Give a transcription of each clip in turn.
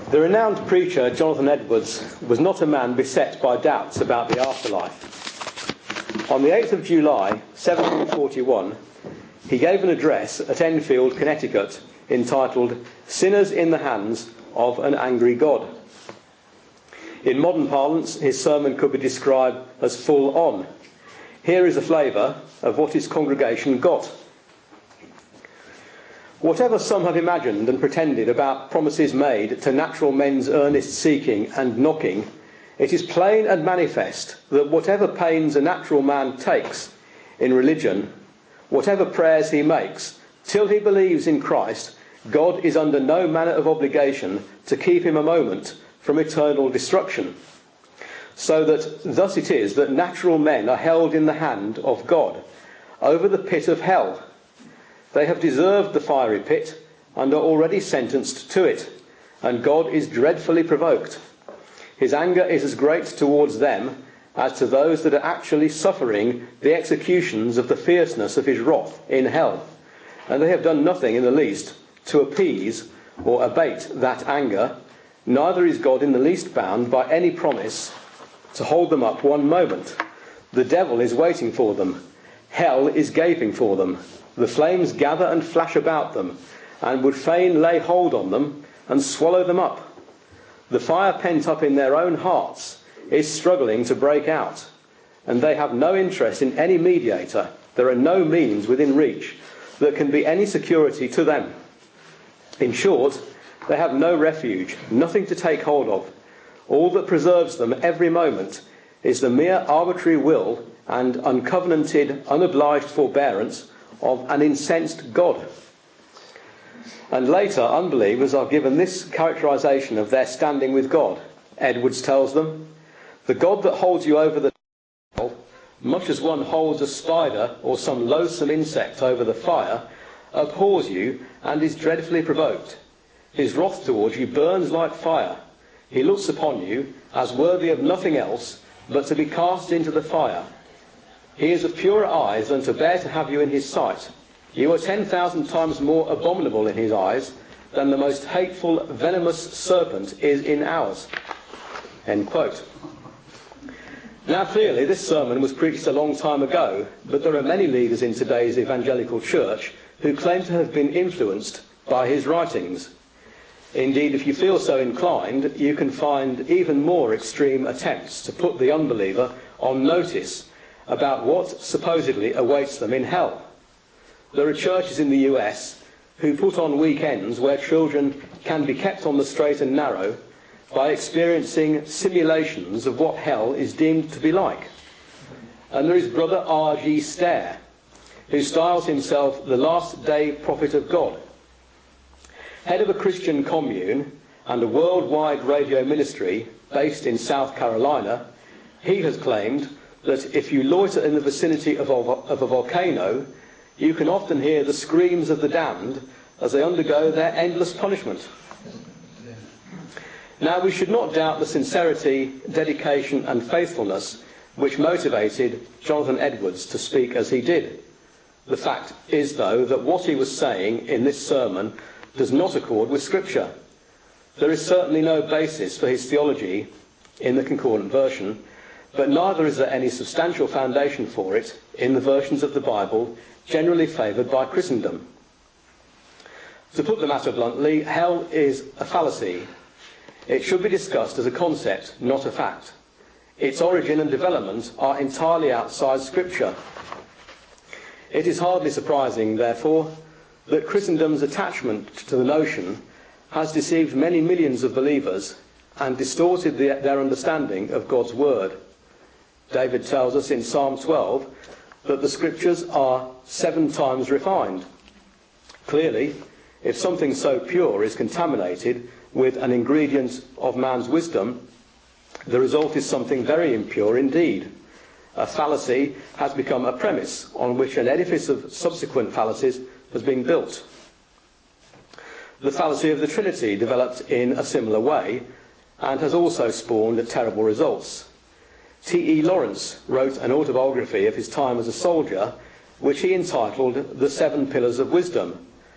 The renowned preacher Jonathan Edwards was not a man beset by doubts about the afterlife. On the 8th of July 1741, he gave an address at Enfield, Connecticut, entitled "Sinners in the Hands of an Angry God." In modern parlance, his sermon could be described as full on. Here is a flavour of what his congregation got. Whatever some have imagined and pretended about promises made to natural men's earnest seeking and knocking, it is plain and manifest that whatever pains a natural man takes in religion, whatever prayers he makes, till he believes in Christ, God is under no manner of obligation to keep him a moment from eternal destruction. So that thus it is that natural men are held in the hand of God over the pit of hell. They have deserved the fiery pit and are already sentenced to it, and God is dreadfully provoked. His anger is as great towards them as to those that are actually suffering the executions of the fierceness of his wrath in hell, and they have done nothing in the least to appease or abate that anger. Neither is God in the least bound by any promise to hold them up one moment. The devil is waiting for them. Hell is gaping for them. The flames gather and flash about them, and would fain lay hold on them and swallow them up. The fire pent up in their own hearts is struggling to break out, and they have no interest in any mediator. There are no means within reach that can be any security to them. In short, they have no refuge, nothing to take hold of. All that preserves them every moment is the mere arbitrary will and uncovenanted, unobliged forbearance of an incensed God. And later, unbelievers are given this characterization of their standing with God. Edwards tells them, "The God that holds you over the hell, much as one holds a spider or some loathsome insect over the fire, abhors you and is dreadfully provoked. His wrath towards you burns like fire. He looks upon you as worthy of nothing else but to be cast into the fire. He is of purer eyes than to bear to have you in his sight. You are 10,000 times more abominable in his eyes than the most hateful, venomous serpent is in ours." End quote. Now clearly this sermon was preached a long time ago, but there are many leaders in today's evangelical church who claim to have been influenced by his writings. Indeed, if you feel so inclined, you can find even more extreme attempts to put the unbeliever on notice about what supposedly awaits them in hell. There are churches in the US who put on weekends where children can be kept on the straight and narrow by experiencing simulations of what hell is deemed to be like. And there is Brother R.G. Stair, who styles himself the last day prophet of God. Head of a Christian commune and a worldwide radio ministry based in South Carolina, he has claimed that if you loiter in the vicinity of a volcano, you can often hear the screams of the damned as they undergo their endless punishment. Now, we should not doubt the sincerity, dedication and faithfulness which motivated Jonathan Edwards to speak as he did. The fact is, though, that what he was saying in this sermon does not accord with Scripture. There is certainly no basis for his theology in the Concordant version, but neither is there any substantial foundation for it in the versions of the Bible generally favoured by Christendom. To put the matter bluntly, hell is a fallacy. It should be discussed as a concept, not a fact. Its origin and development are entirely outside Scripture. It is hardly surprising, therefore, that Christendom's attachment to the notion has deceived many millions of believers and distorted their understanding of God's Word. David tells us in Psalm 12 that the Scriptures are 7 times refined. Clearly, if something so pure is contaminated with an ingredient of man's wisdom, the result is something very impure indeed. A fallacy has become a premise on which an edifice of subsequent fallacies has been built. The fallacy of the Trinity developed in a similar way and has also spawned terrible results. T.E. Lawrence wrote an autobiography of his time as a soldier, which he entitled The 7 Pillars of Wisdom.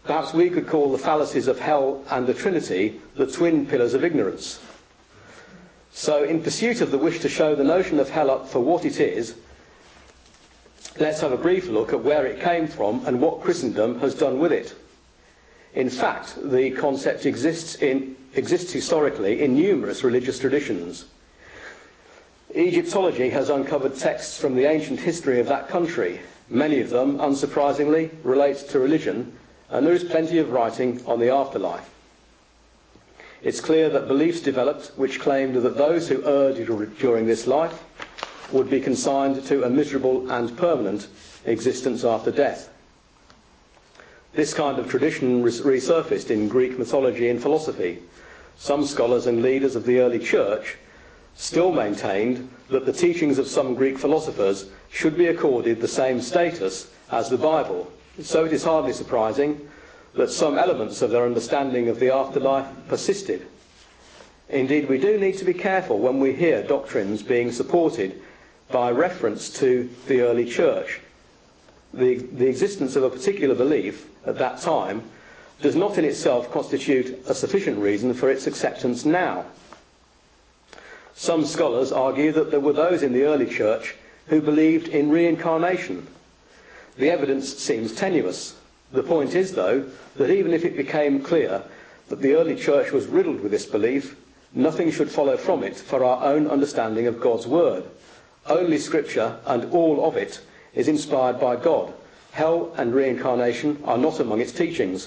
Perhaps we could call the fallacies of hell and the Trinity the twin pillars of ignorance. So, in pursuit of the wish to show the notion of hell up for what it is, let's have a brief look at where it came from and what Christendom has done with it. In fact, the concept exists historically in numerous religious traditions. Egyptology has uncovered texts from the ancient history of that country. Many of them, unsurprisingly, relate to religion, and there is plenty of writing on the afterlife. It's clear that beliefs developed which claimed that those who erred during this life would be consigned to a miserable and permanent existence after death. This kind of tradition resurfaced in Greek mythology and philosophy. Some scholars and leaders of the early church still maintained that the teachings of some Greek philosophers should be accorded the same status as the Bible. So it is hardly surprising that some elements of their understanding of the afterlife persisted. Indeed, we do need to be careful when we hear doctrines being supported by reference to the early church. The existence of a particular belief at that time does not in itself constitute a sufficient reason for its acceptance now. Some scholars argue that there were those in the early church who believed in reincarnation. The evidence seems tenuous. The point is, though, that even if it became clear that the early church was riddled with this belief, nothing should follow from it for our own understanding of God's word. Only Scripture, and all of it, is inspired by God. Hell and reincarnation are not among its teachings.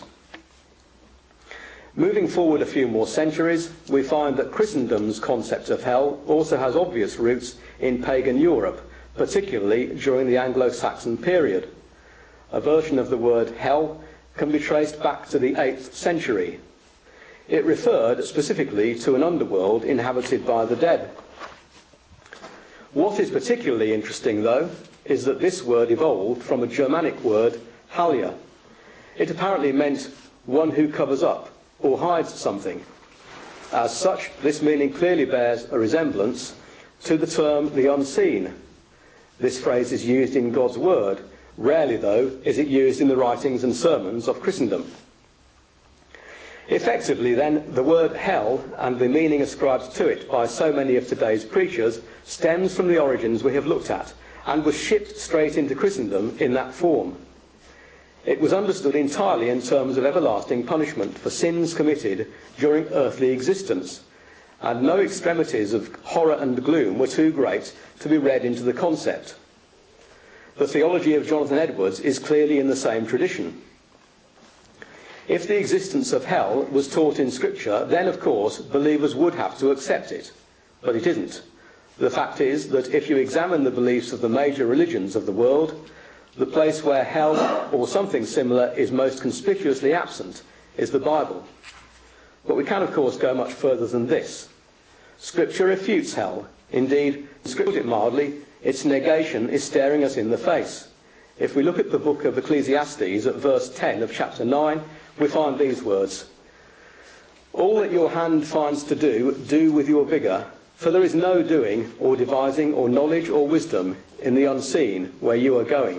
Moving forward a few more centuries, we find that Christendom's concept of hell also has obvious roots in pagan Europe, particularly during the Anglo-Saxon period. A version of the word hell can be traced back to the 8th century. It referred specifically to an underworld inhabited by the dead. What is particularly interesting, though, is that this word evolved from a Germanic word, halia. It apparently meant one who covers up or hides something. As such, this meaning clearly bears a resemblance to the term the unseen. This phrase is used in God's word. Rarely, though, is it used in the writings and sermons of Christendom. Effectively, then, the word hell and the meaning ascribed to it by so many of today's preachers stems from the origins we have looked at and was shipped straight into Christendom in that form. It was understood entirely in terms of everlasting punishment for sins committed during earthly existence, and no extremities of horror and gloom were too great to be read into the concept. The theology of Jonathan Edwards is clearly in the same tradition. If the existence of hell was taught in Scripture, then of course believers would have to accept it. But it isn't. The fact is that if you examine the beliefs of the major religions of the world, the place where hell or something similar is most conspicuously absent is the Bible. But we can of course go much further than this. Scripture refutes hell. Indeed, to put it mildly, its negation is staring us in the face. If we look at the book of Ecclesiastes at verse 10 of chapter 9, we find these words: "All that your hand finds to do, do with your vigour, for there is no doing or devising or knowledge or wisdom in the unseen where you are going."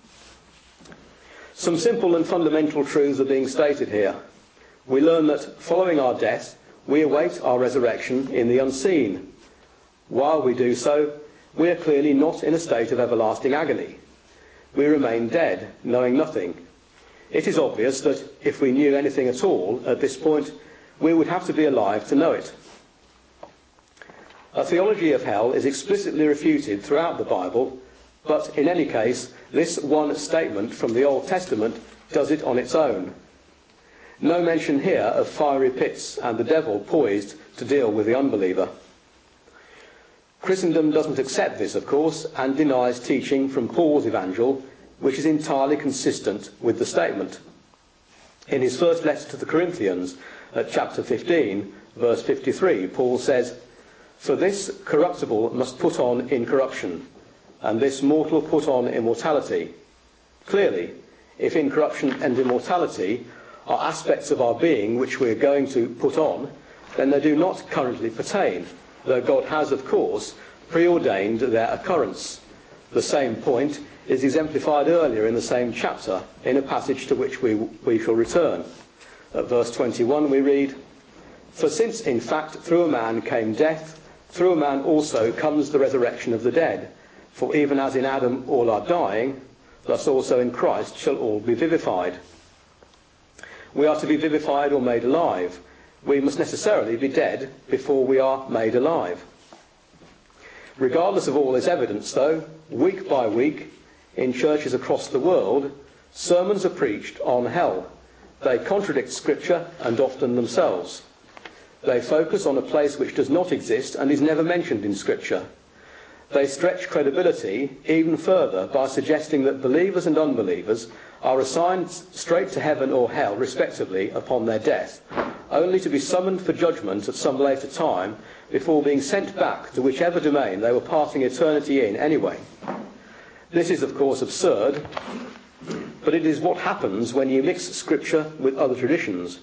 Some simple and fundamental truths are being stated here. We learn that following our death, we await our resurrection in the unseen. While we do so, we are clearly not in a state of everlasting agony. We remain dead, knowing nothing. It is obvious that if we knew anything at all at this point, we would have to be alive to know it. A theology of hell is explicitly refuted throughout the Bible, but in any case, this one statement from the Old Testament does it on its own. No mention here of fiery pits and the devil poised to deal with the unbeliever. Christendom doesn't accept this, of course, and denies teaching from Paul's evangel, which is entirely consistent with the statement. In his first letter to the Corinthians, at chapter 15, verse 53, Paul says, "For this corruptible must put on incorruption, and this mortal put on immortality." Clearly, if incorruption and immortality are aspects of our being which we are going to put on, then they do not currently pertain, though God has, of course, preordained their occurrence. The same point is exemplified earlier in the same chapter in a passage to which we shall return. At verse 21 we read, "For since in fact through a man came death, through a man also comes the resurrection of the dead. For even as in Adam all are dying, thus also in Christ shall all be vivified." We are to be vivified or made alive. We must necessarily be dead before we are made alive. Regardless of all this evidence, though, week by week, in churches across the world, sermons are preached on hell. They contradict Scripture and often themselves. They focus on a place which does not exist and is never mentioned in Scripture. They stretch credibility even further by suggesting that believers and unbelievers are assigned straight to heaven or hell, respectively, upon their death, only to be summoned for judgment at some later time before being sent back to whichever domain they were passing eternity in anyway. This is, of course, absurd, but it is what happens when you mix Scripture with other traditions.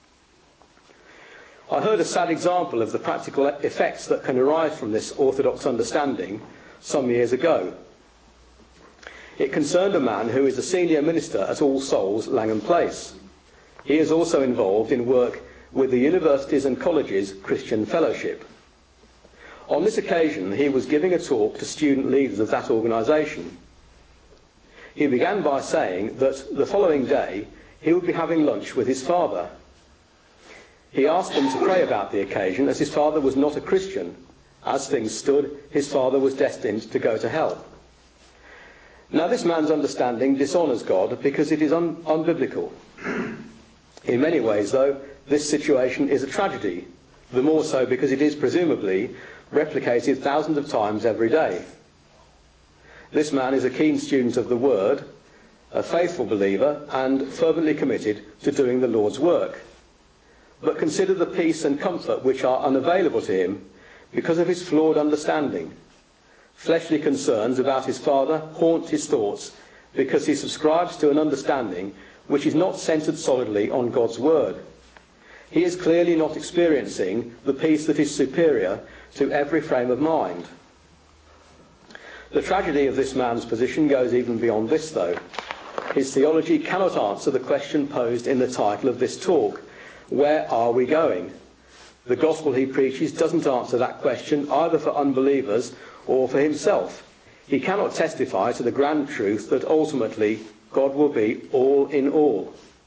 I heard a sad example of the practical effects that can arise from this orthodox understanding some years ago. It concerned a man who is a senior minister at All Souls, Langham Place. He is also involved in work with the Universities and Colleges Christian Fellowship. On this occasion, he was giving a talk to student leaders of that organisation. He began by saying that the following day he would be having lunch with his father. He asked them to pray about the occasion, as his father was not a Christian. As things stood, his father was destined to go to hell. Now, this man's understanding dishonours God because it is unbiblical. In many ways, though, this situation is a tragedy, the more so because it is presumably replicated thousands of times every day. This man is a keen student of the Word, a faithful believer, and fervently committed to doing the Lord's work. But consider the peace and comfort which are unavailable to him because of his flawed understanding. Fleshly concerns about his father haunt his thoughts because he subscribes to an understanding which is not centred solidly on God's Word. He is clearly not experiencing the peace that is superior to every frame of mind. The tragedy of this man's position goes even beyond this, though. His theology cannot answer the question posed in the title of this talk: where are we going? The gospel he preaches doesn't answer that question either for unbelievers or for himself. He cannot testify to the grand truth that ultimately God will be all in all.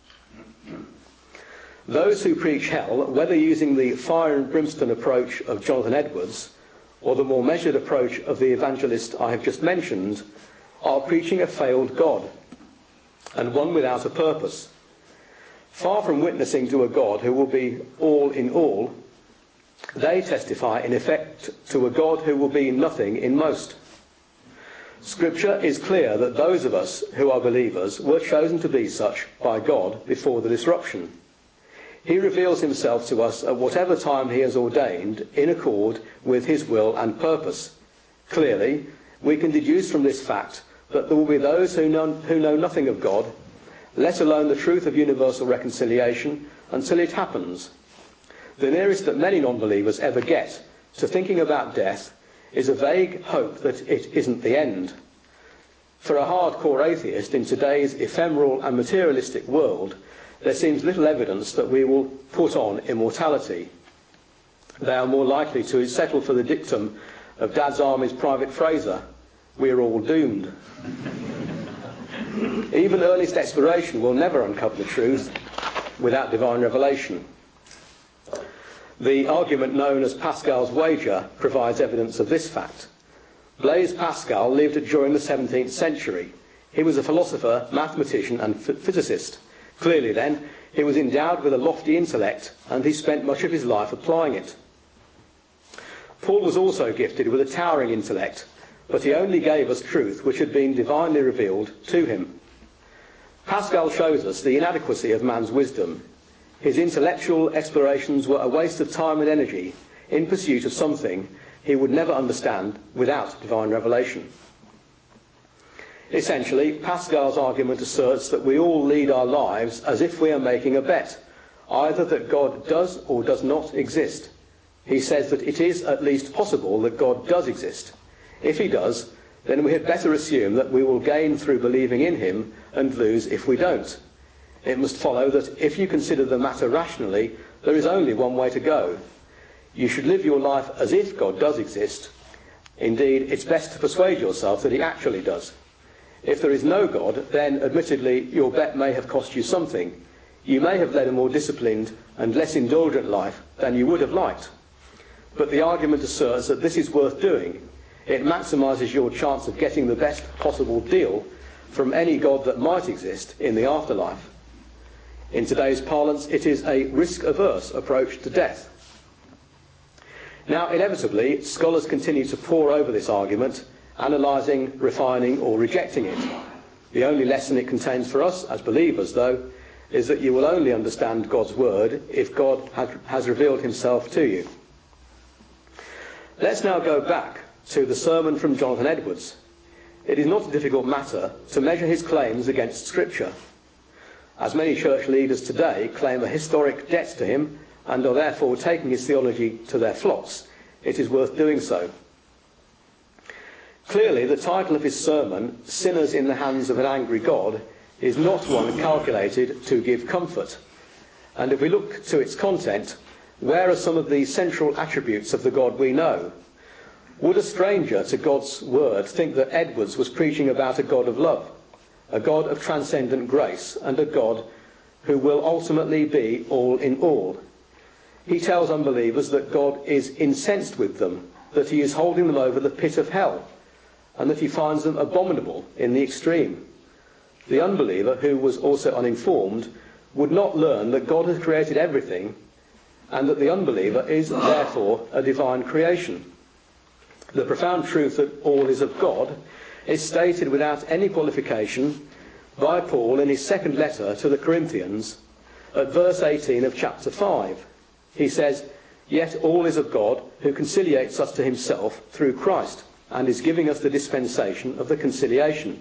Those who preach hell, whether using the fire and brimstone approach of Jonathan Edwards or the more measured approach of the evangelist I have just mentioned, are preaching a failed God, and one without a purpose. Far from witnessing to a God who will be all in all, they testify in effect to a God who will be nothing in most. Scripture is clear that those of us who are believers were chosen to be such by God before the disruption. He reveals himself to us at whatever time he has ordained in accord with his will and purpose. Clearly, we can deduce from this fact that there will be those who know nothing of God, let alone the truth of universal reconciliation, until it happens. The nearest that many non-believers ever get to thinking about death is a vague hope that it isn't the end. For a hardcore atheist in today's ephemeral and materialistic world, there seems little evidence that we will put on immortality. They are more likely to settle for the dictum of Dad's Army's Private Fraser: we're all doomed. Even earliest exploration will never uncover the truth without divine revelation. The argument known as Pascal's wager provides evidence of this fact. Blaise Pascal lived during the 17th century. He was a philosopher, mathematician and physicist. Clearly then, he was endowed with a lofty intellect, and he spent much of his life applying it. Paul was also gifted with a towering intellect, but he only gave us truth which had been divinely revealed to him. Pascal shows us the inadequacy of man's wisdom. His intellectual explorations were a waste of time and energy in pursuit of something he would never understand without divine revelation. Essentially, Pascal's argument asserts that we all lead our lives as if we are making a bet, either that God does or does not exist. He says that it is at least possible that God does exist. If he does, then we had better assume that we will gain through believing in him and lose if we don't. It must follow that if you consider the matter rationally, there is only one way to go. You should live your life as if God does exist. Indeed, it's best to persuade yourself that he actually does. If there is no God, then admittedly your bet may have cost you something. You may have led a more disciplined and less indulgent life than you would have liked. But the argument asserts that this is worth doing. It maximises your chance of getting the best possible deal from any God that might exist in the afterlife. In today's parlance, it is a risk-averse approach to death. Now, inevitably, scholars continue to pore over this argument, analysing, refining or rejecting it. The only lesson it contains for us as believers, though, is that you will only understand God's word if God has revealed himself to you. Let's now go back to the sermon from Jonathan Edwards. It is not a difficult matter to measure his claims against Scripture. As many church leaders today claim a historic debt to him and are therefore taking his theology to their flocks, it is worth doing so. Clearly, the title of his sermon, Sinners in the Hands of an Angry God, is not one calculated to give comfort. And if we look to its content, where are some of the central attributes of the God we know? Would a stranger to God's word think that Edwards was preaching about a God of love, a God of transcendent grace, and a God who will ultimately be all in all? He tells unbelievers that God is incensed with them, that he is holding them over the pit of hell, and that he finds them abominable in the extreme. The unbeliever, who was also uninformed, would not learn that God has created everything, and that the unbeliever is therefore a divine creation. The profound truth that all is of God is stated without any qualification by Paul in his second letter to the Corinthians at verse 18 of chapter 5. He says, "Yet all is of God, who conciliates us to himself through Christ, and is giving us the dispensation of the conciliation."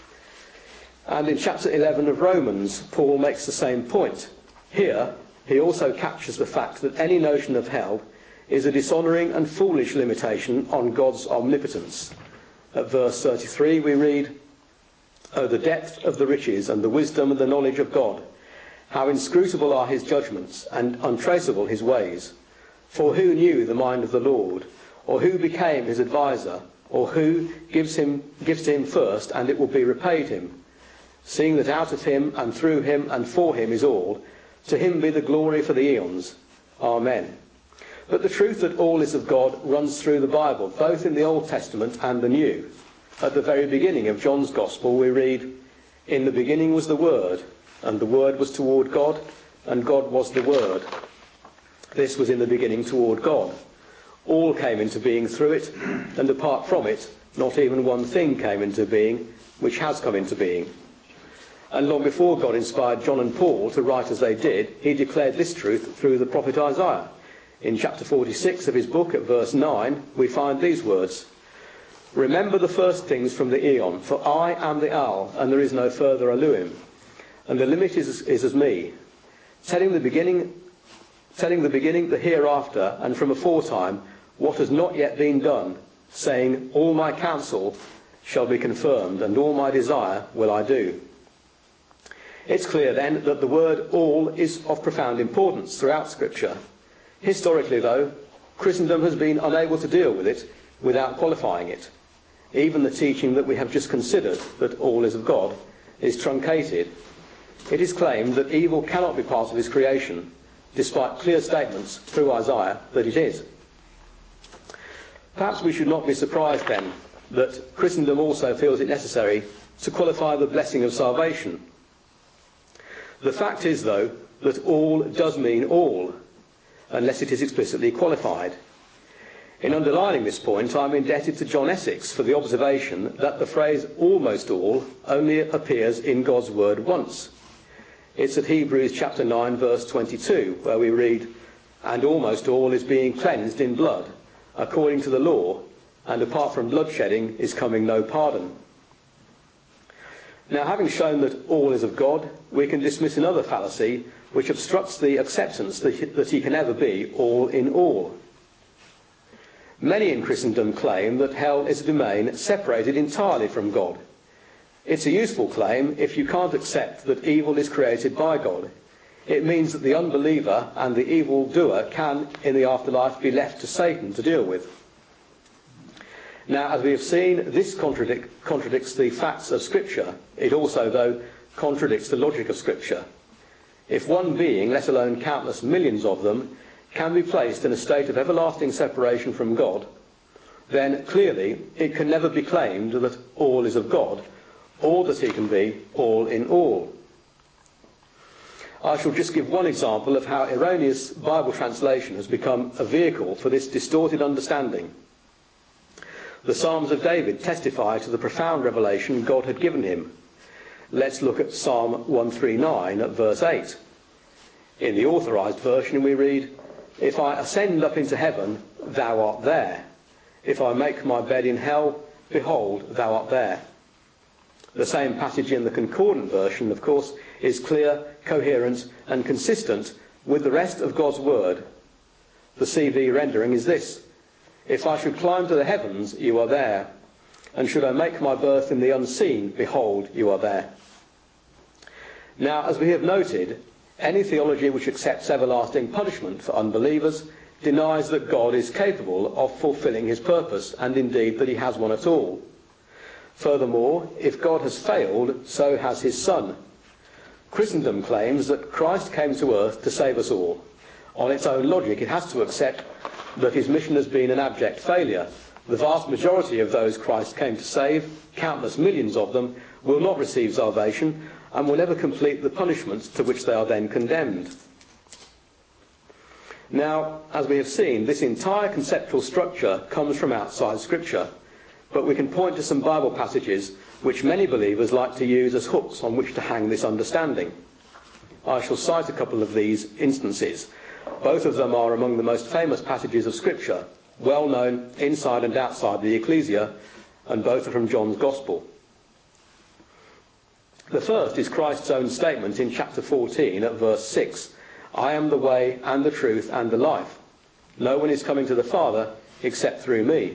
And in chapter 11 of Romans, Paul makes the same point. Here, he also captures the fact that any notion of hell is a dishonouring and foolish limitation on God's omnipotence. At verse 33 we read, "Oh, the depth of the riches and the wisdom and the knowledge of God! How inscrutable are his judgments and untraceable his ways! For who knew the mind of the Lord? Or who became his adviser? Or who gives to him first, and it will be repaid him? Seeing that out of him and through him and for him is all, to him be the glory for the eons. Amen." But the truth that all is of God runs through the Bible, both in the Old Testament and the New. At the very beginning of John's Gospel we read, "In the beginning was the Word, and the Word was toward God, and God was the Word. This was in the beginning toward God. All came into being through it, and apart from it, not even one thing came into being which has come into being." And long before God inspired John and Paul to write as they did, he declared this truth through the prophet Isaiah. In chapter 46 of his book, at verse 9, we find these words, "Remember the first things from the Eon, for I am the Al, and there is no further Elohim, and the limit is as me, telling the beginning, the hereafter, and from aforetime, what has not yet been done, saying, all my counsel shall be confirmed, and all my desire will I do." It's clear then that the word all is of profound importance throughout Scripture. Historically, though, Christendom has been unable to deal with it without qualifying it. Even the teaching that we have just considered, that all is of God, is truncated. It is claimed that evil cannot be part of his creation, despite clear statements through Isaiah that it is. Perhaps we should not be surprised then that Christendom also feels it necessary to qualify the blessing of salvation. The fact is, though, that all does mean all, unless it is explicitly qualified. In underlining this point, I am indebted to John Essex for the observation that the phrase almost all only appears in God's word once. It's at Hebrews chapter 9 verse 22, where we read, "And almost all is being cleansed in blood, according to the law, and apart from bloodshedding is coming no pardon." Now, having shown that all is of God, we can dismiss another fallacy which obstructs the acceptance that he can ever be all in all. Many in Christendom claim that hell is a domain separated entirely from God. It's a useful claim if you can't accept that evil is created by God. It means that the unbeliever and the evildoer can, in the afterlife, be left to Satan to deal with. Now, as we have seen, this contradicts the facts of Scripture. It also, though, contradicts the logic of Scripture. If one being, let alone countless millions of them, can be placed in a state of everlasting separation from God, then clearly it can never be claimed that all is of God, or that he can be all in all. I shall just give one example of how erroneous Bible translation has become a vehicle for this distorted understanding. The Psalms of David testify to the profound revelation God had given him. Let's look at Psalm 139 at verse 8. In the authorised version we read, "If I ascend up into heaven, thou art there. If I make my bed in hell, behold, thou art there." The same passage in the concordant version, of course, is clear, coherent and consistent with the rest of God's word. The CV rendering is this: "If I should climb to the heavens, you are there. And should I make my berth in the unseen, behold, you are there." Now, as we have noted, any theology which accepts everlasting punishment for unbelievers denies that God is capable of fulfilling his purpose, and indeed that he has one at all. Furthermore, if God has failed, so has his Son. Christendom claims that Christ came to earth to save us all. On its own logic, it has to accept that his mission has been an abject failure. The vast majority of those Christ came to save, countless millions of them, will not receive salvation and will never complete the punishments to which they are then condemned. Now, as we have seen, this entire conceptual structure comes from outside Scripture, but we can point to some Bible passages which many believers like to use as hooks on which to hang this understanding. I shall cite a couple of these instances. Both of them are among the most famous passages of Scripture, well known inside and outside the Ecclesia, and both are from John's Gospel. The first is Christ's own statement in chapter 14 at verse 6. "I am the way and the truth and the life. No one is coming to the Father except through me."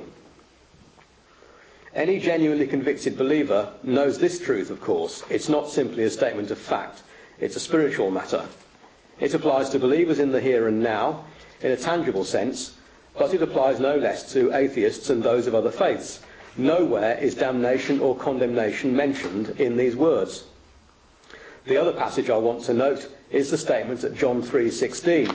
Any genuinely convicted believer knows this truth, of course. It's not simply a statement of fact. It's a spiritual matter. It applies to believers in the here and now, in a tangible sense, but it applies no less to atheists and those of other faiths. Nowhere is damnation or condemnation mentioned in these words. The other passage I want to note is the statement at John 3:16.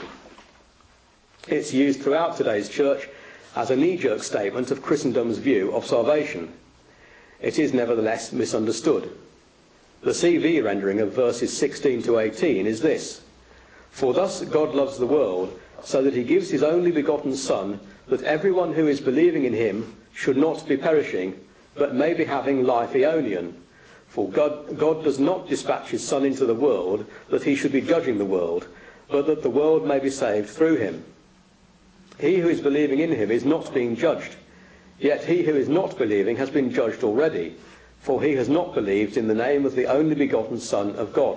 It's used throughout today's church as a knee-jerk statement of Christendom's view of salvation. It is nevertheless misunderstood. The CV rendering of verses 16 to 18 is this: "For thus God loves the world, so that he gives his only begotten Son, that everyone who is believing in him should not be perishing, but may be having life aeonian. For God does not dispatch his Son into the world, that he should be judging the world, but that the world may be saved through him. He who is believing in him is not being judged, yet he who is not believing has been judged already, for he has not believed in the name of the only begotten Son of God."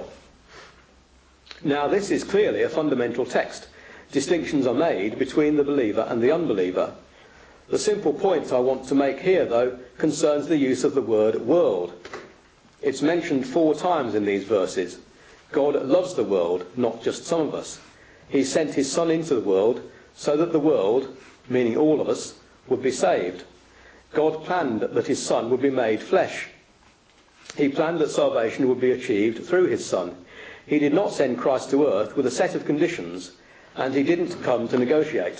Now, this is clearly a fundamental text. Distinctions are made between the believer and the unbeliever. The simple point I want to make here, though, concerns the use of the word world. It's mentioned 4 times in these verses. God loves the world, not just some of us. He sent his Son into the world so that the world, meaning all of us, would be saved. God planned that his Son would be made flesh. He planned that salvation would be achieved through his Son. He did not send Christ to earth with a set of conditions, and he didn't come to negotiate.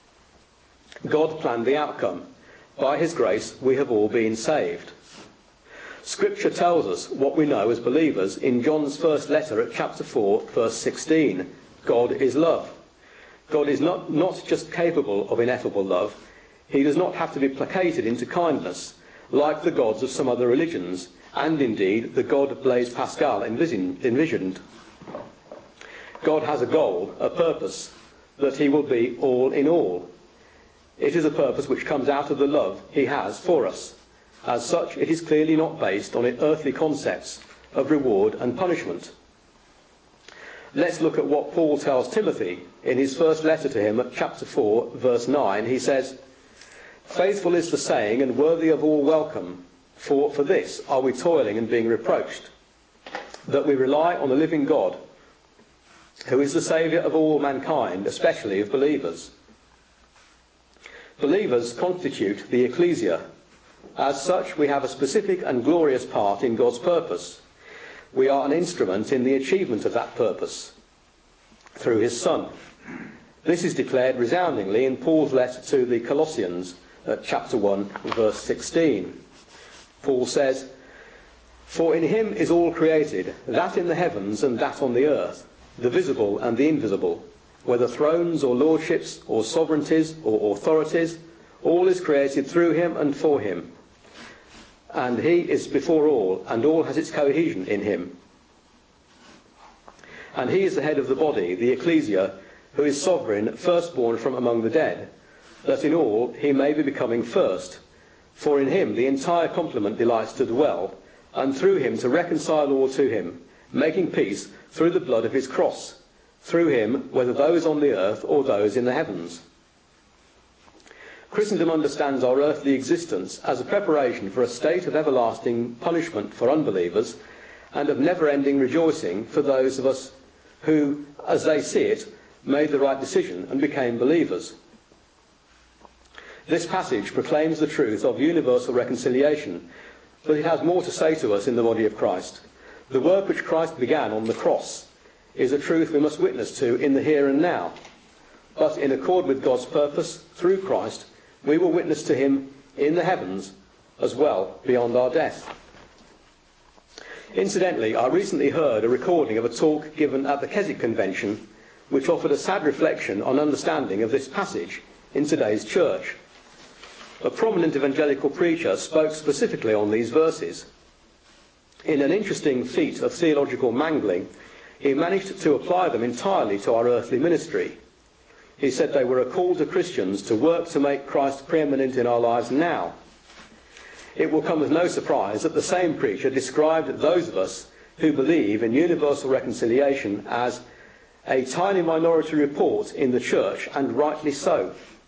God planned the outcome. By his grace, we have all been saved. Scripture tells us what we know as believers in John's first letter at chapter 4, verse 16. God is love. God is not just capable of ineffable love. He does not have to be placated into kindness, like the gods of some other religions, and indeed the God Blaise Pascal envisioned. God has a goal, a purpose, that he will be all in all. It is a purpose which comes out of the love he has for us. As such, it is clearly not based on earthly concepts of reward and punishment. Let's look at what Paul tells Timothy in his first letter to him at chapter 4, verse 9. He says, Faithful is the saying, and worthy of all welcome, for this are we toiling and being reproached, that we rely on the living God, who is the Saviour of all mankind, especially of believers. Believers constitute the ecclesia. As such, we have a specific and glorious part in God's purpose. We are an instrument in the achievement of that purpose through his Son. This is declared resoundingly in Paul's letter to the Colossians, chapter 1, verse 16. Paul says, "For in him is all created, that in the heavens and that on the earth, the visible and the invisible, whether thrones or lordships or sovereignties or authorities, all is created through him and for him. And he is before all, and all has its cohesion in him. And he is the head of the body, the ecclesia, who is sovereign, firstborn from among the dead, that in all he may be becoming first. For in him the entire complement delights to dwell, and through him to reconcile all to him, making peace through the blood of his cross, through him, whether those on the earth or those in the heavens." Christendom understands our earthly existence as a preparation for a state of everlasting punishment for unbelievers and of never-ending rejoicing for those of us who, as they see it, made the right decision and became believers. This passage proclaims the truth of universal reconciliation, but it has more to say to us in the body of Christ. The work which Christ began on the cross is a truth we must witness to in the here and now, but in accord with God's purpose, through Christ, we will witness to him in the heavens as well beyond our death. Incidentally, I recently heard a recording of a talk given at the Keswick Convention which offered a sad reflection on understanding of this passage in today's church. A prominent evangelical preacher spoke specifically on these verses. In an interesting feat of theological mangling, he managed to apply them entirely to our earthly ministry. He said they were a call to Christians to work to make Christ preeminent in our lives now. It will come as no surprise that the same preacher described those of us who believe in universal reconciliation as a tiny minority report in the church, and rightly so.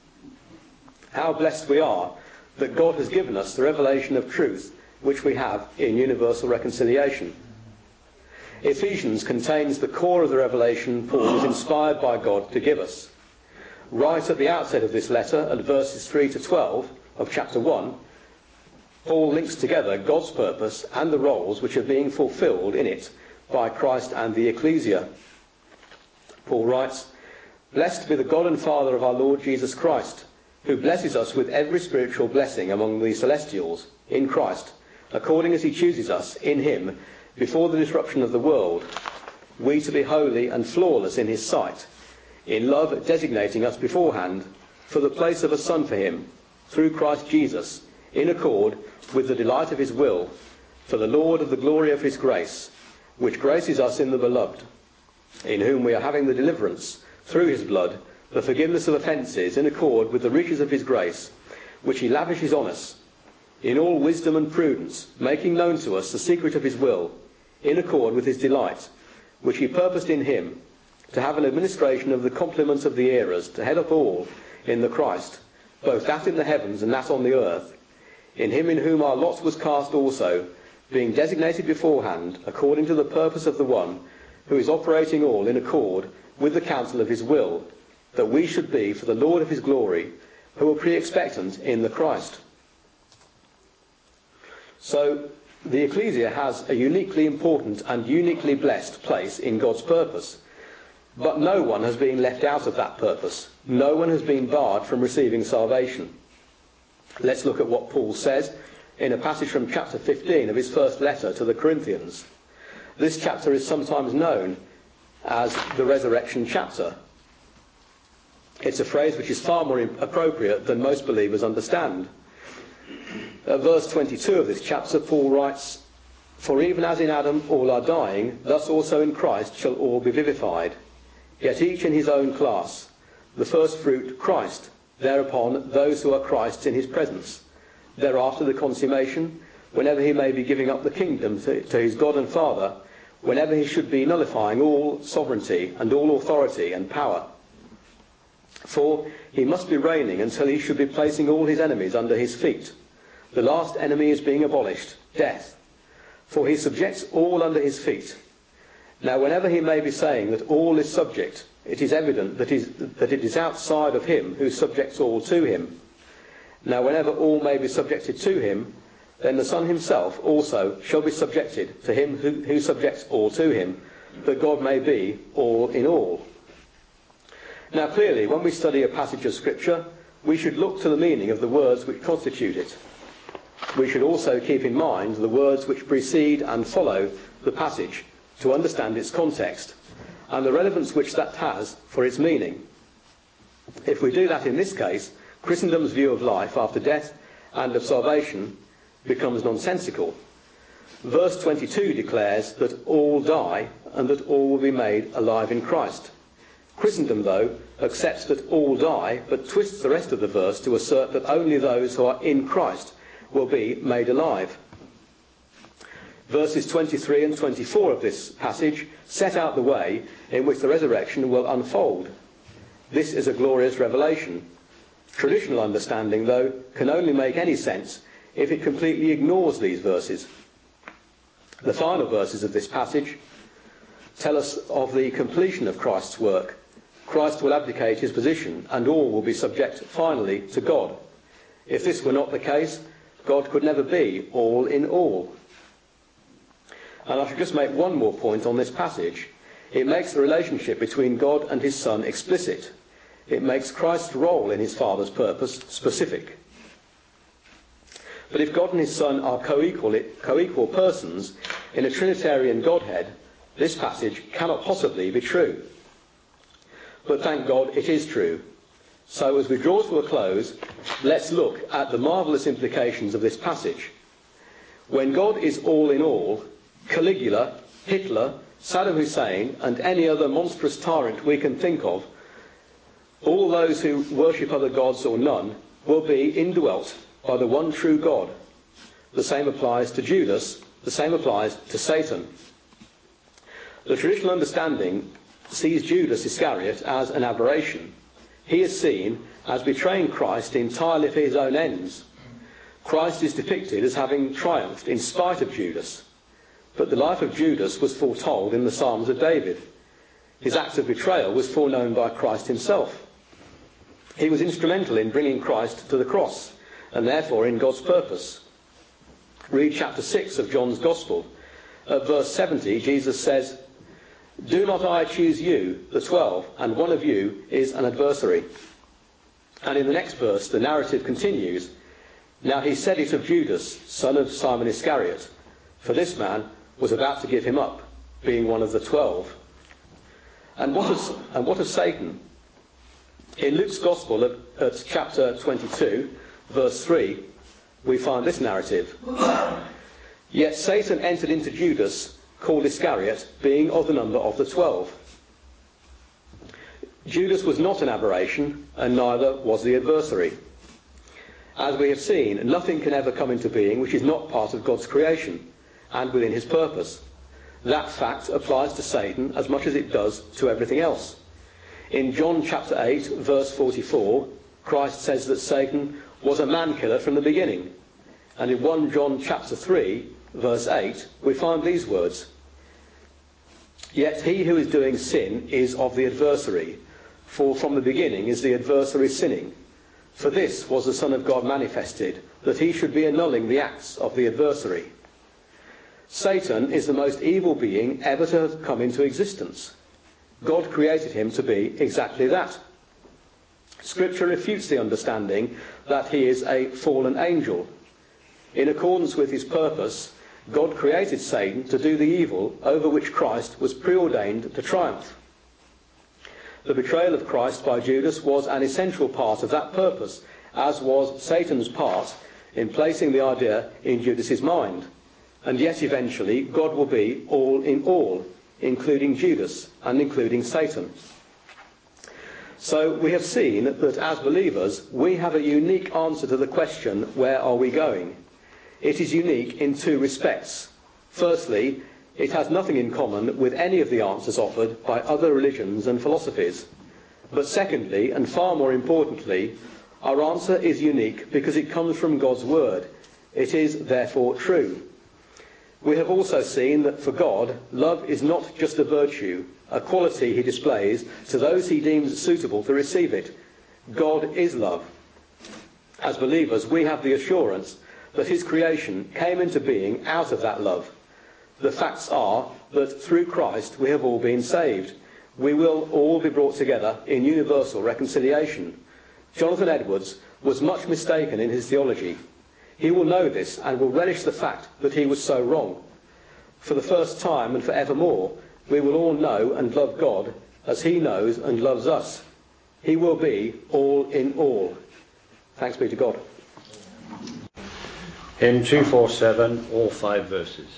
How blessed we are that God has given us the revelation of truth which we have in universal reconciliation. Ephesians contains the core of the revelation Paul was inspired by God to give us. Right at the outset of this letter, at verses 3 to 12 of chapter 1, Paul links together God's purpose and the roles which are being fulfilled in it by Christ and the ecclesia. Paul writes, "Blessed be the God and Father of our Lord Jesus Christ, who blesses us with every spiritual blessing among the celestials in Christ, according as he chooses us in him before the disruption of the world, we to be holy and flawless in his sight, in love designating us beforehand for the place of a son for him, through Christ Jesus, in accord with the delight of his will, for the Lord of the glory of his grace, which graces us in the beloved, in whom we are having the deliverance, through his blood, the forgiveness of offences, in accord with the riches of his grace, which he lavishes on us, in all wisdom and prudence, making known to us the secret of his will, in accord with his delight, which he purposed in him, to have an administration of the complement of the eras, to head up all in the Christ, both that in the heavens and that on the earth, in him in whom our lot was cast also, being designated beforehand, according to the purpose of the one, who is operating all in accord with the counsel of his will, that we should be for the Lord of his glory, who are pre-expectant in the Christ." So, the ecclesia has a uniquely important and uniquely blessed place in God's purpose. But no one has been left out of that purpose. No one has been barred from receiving salvation. Let's look at what Paul says in a passage from chapter 15 of his first letter to the Corinthians. This chapter is sometimes known as the resurrection chapter. It's a phrase which is far more appropriate than most believers understand. At verse 22 of this chapter, Paul writes, "For even as in Adam all are dying, thus also in Christ shall all be vivified. Yet each in his own class, the first fruit Christ, thereupon those who are Christ's in his presence. Thereafter the consummation, whenever he may be giving up the kingdom to his God and Father, whenever he should be nullifying all sovereignty and all authority and power. For he must be reigning until he should be placing all his enemies under his feet. The last enemy is being abolished, death. For he subjects all under his feet. Now whenever he may be saying that all is subject, it is evident that it is outside of him who subjects all to him. Now whenever all may be subjected to him, then the Son himself also shall be subjected to him who subjects all to him, that God may be all in all. Now clearly, when we study a passage of Scripture, we should look to the meaning of the words which constitute it. We should also keep in mind the words which precede and follow the passage to understand its context and the relevance which that has for its meaning. If we do that in this case, Christendom's view of life after death and of salvation becomes nonsensical. Verse 22 declares that all die and that all will be made alive in Christ. Christendom, though, accepts that all die, but twists the rest of the verse to assert that only those who are in Christ will be made alive. Verses 23 and 24 of this passage set out the way in which the resurrection will unfold. This is a glorious revelation. Traditional understanding, though, can only make any sense if it completely ignores these verses. The final verses of this passage tell us of the completion of Christ's work. Christ will abdicate his position, and all will be subject finally to God. If this were not the case, God could never be all in all. And I should just make one more point on this passage. It makes the relationship between God and his Son explicit. It makes Christ's role in his Father's purpose specific. But if God and his Son are co-equal persons in a Trinitarian Godhead, this passage cannot possibly be true. But thank God it is true. So as we draw to a close, let's look at the marvellous implications of this passage. When God is all in all, Caligula, Hitler, Saddam Hussein and any other monstrous tyrant we can think of, all those who worship other gods or none, will be indwelt by the one true God. The same applies to Judas, the same applies to Satan. The traditional understanding sees Judas Iscariot as an aberration. He is seen as betraying Christ entirely for his own ends. Christ is depicted as having triumphed in spite of Judas. But the life of Judas was foretold in the Psalms of David. His act of betrayal was foreknown by Christ himself. He was instrumental in bringing Christ to the cross, and therefore in God's purpose. Read chapter 6 of John's Gospel. At verse 70, Jesus says, "Do not I choose you, the 12, and one of you is an adversary." And in the next verse, the narrative continues, "Now he said it of Judas, son of Simon Iscariot, for this man was about to give him up, being one of the 12. And what of Satan? In Luke's Gospel at chapter 22, verse 3, we find this narrative. "Yet Satan entered into Judas, called Iscariot, being of the number of the 12. Judas was not an aberration, and neither was the adversary. As we have seen, nothing can ever come into being which is not part of God's creation and within his purpose. That fact applies to Satan as much as it does to everything else. In John chapter 8, verse 44, Christ says that Satan was a man-killer from the beginning. And in 1 John chapter 3, verse 8, we find these words, "Yet he who is doing sin is of the adversary, for from the beginning is the adversary sinning. For this was the Son of God manifested, that he should be annulling the acts of the adversary." Satan is the most evil being ever to have come into existence. God created him to be exactly that. Scripture refutes the understanding that he is a fallen angel. In accordance with his purpose, God created Satan to do the evil over which Christ was preordained to triumph. The betrayal of Christ by Judas was an essential part of that purpose, as was Satan's part in placing the idea in Judas's mind. And yet eventually God will be all in all, including Judas and including Satan. So we have seen that as believers we have a unique answer to the question, where are we going? It is unique in two respects. Firstly, it has nothing in common with any of the answers offered by other religions and philosophies. But secondly, and far more importantly, our answer is unique because it comes from God's word. It is therefore true. We have also seen that for God, love is not just a virtue, a quality he displays to those he deems suitable to receive it. God is love. As believers, we have the assurance that his creation came into being out of that love. The facts are that through Christ we have all been saved. We will all be brought together in universal reconciliation. Jonathan Edwards was much mistaken in his theology. He will know this and will relish the fact that he was so wrong. For the first time and forevermore, we will all know and love God as he knows and loves us. He will be all in all. Thanks be to God. Hymn 247, all 5 verses.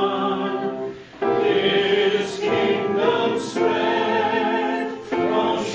Kingdom spread from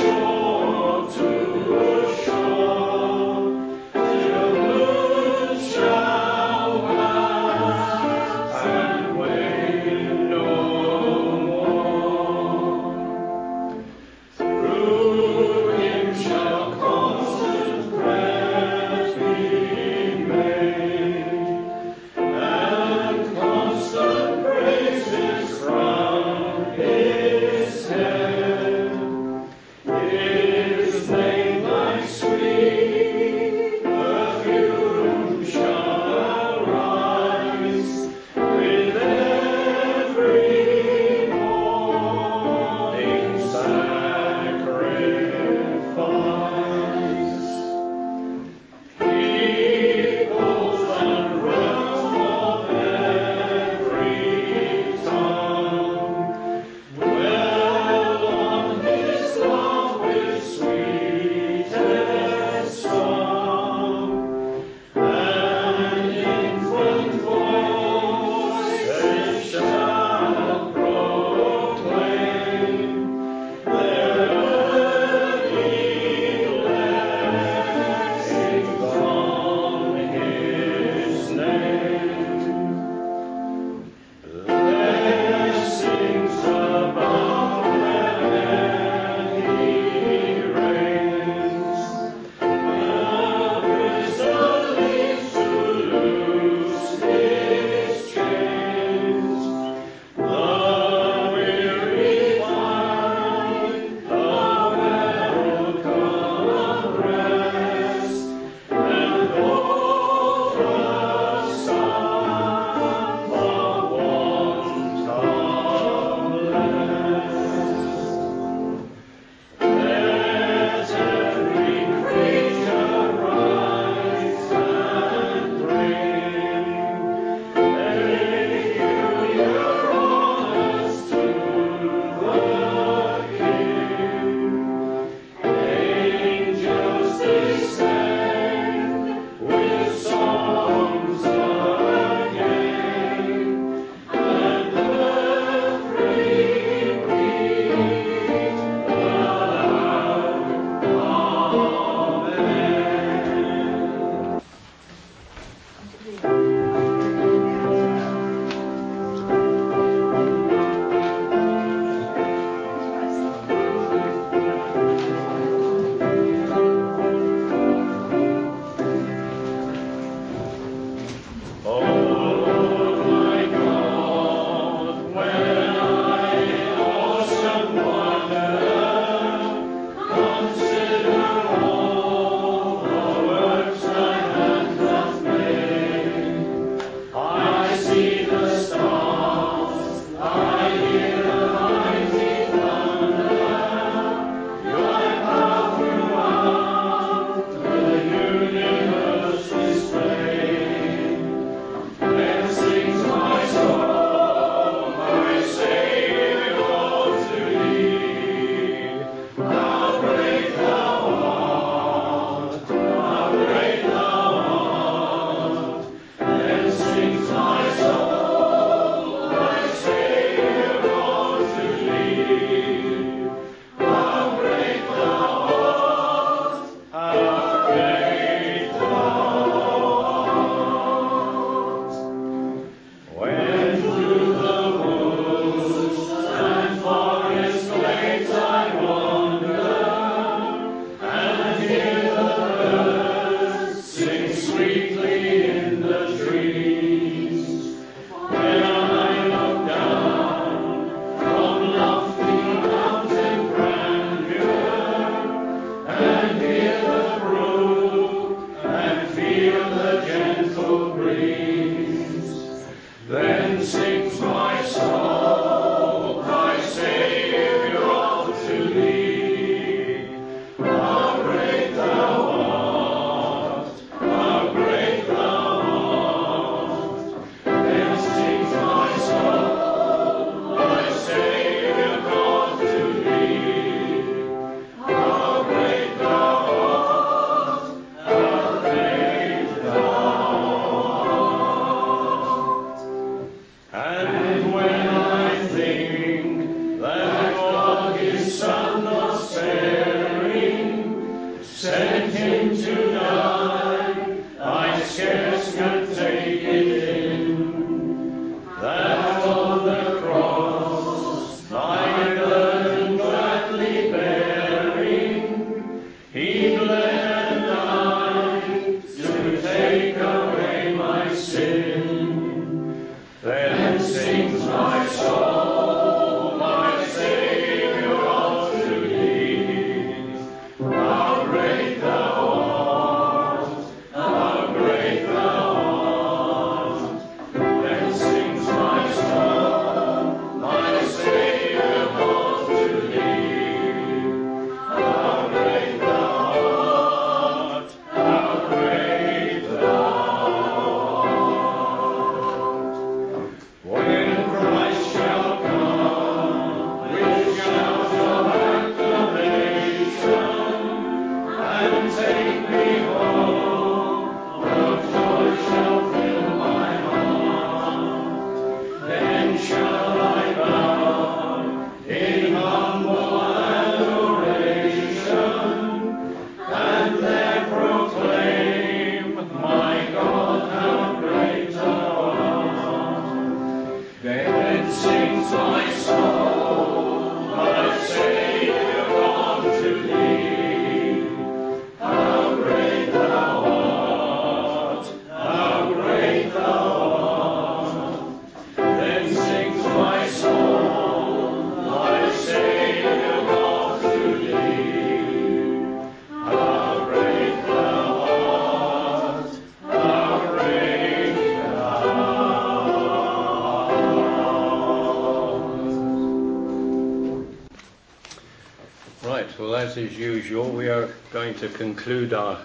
As is usual, we are going to conclude our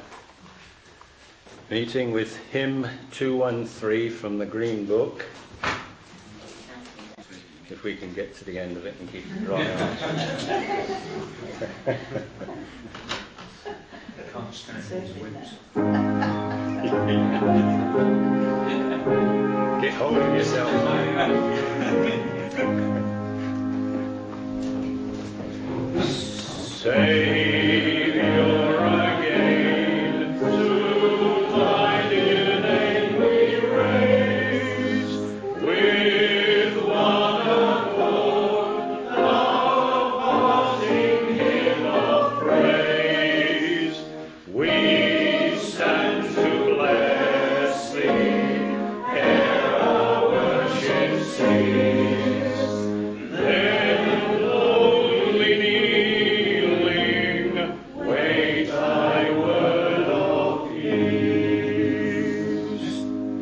meeting with hymn 213 from the Green Book. If we can get to the end of it and keep it right on. Can't stand these whips. Get hold of yourself. Saviour, again to thy dear name we raise, with one accord our parting hymn of praise. We stand to bless thee, ere our worship cease. Then lowly kneeling, wait thy word of peace.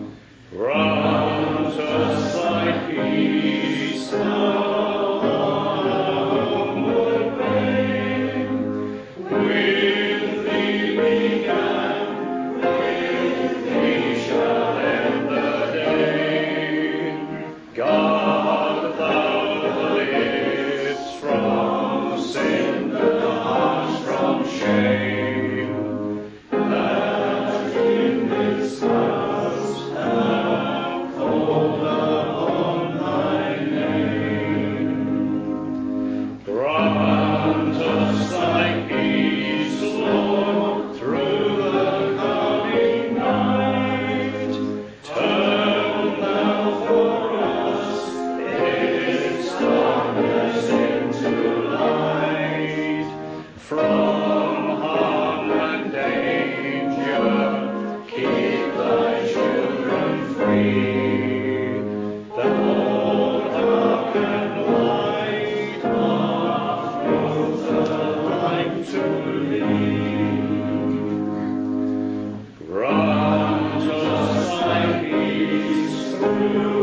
Grant us thy peace, thou homeward reign. With thee began, with thee shall end the day. God, thou the lips from sin, the hearts from shame, that in this house have called upon thy name. Grant us thy peace, Lord, through the coming night. Turn thou for us its darkness into light. From harm and danger, keep thy children free. That all dark and light are both alike to thee. Grant us thy peace through